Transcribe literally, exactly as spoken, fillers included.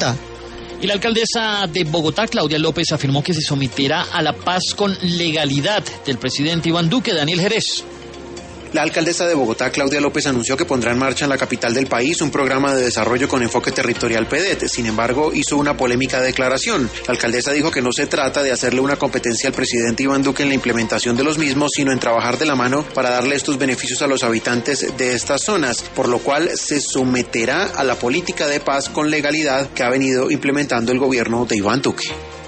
correcta. Y la alcaldesa de Bogotá, Claudia López, afirmó que se someterá a la paz con legalidad del presidente Iván Duque. Daniel Jerez. La alcaldesa de Bogotá, Claudia López, anunció que pondrá en marcha en la capital del país un programa de desarrollo con enfoque territorial P D E T. Sin embargo, hizo una polémica declaración. La alcaldesa dijo que no se trata de hacerle una competencia al presidente Iván Duque en la implementación de los mismos, sino en trabajar de la mano para darle estos beneficios a los habitantes de estas zonas, por lo cual se someterá a la política de paz con legalidad que ha venido implementando el gobierno de Iván Duque.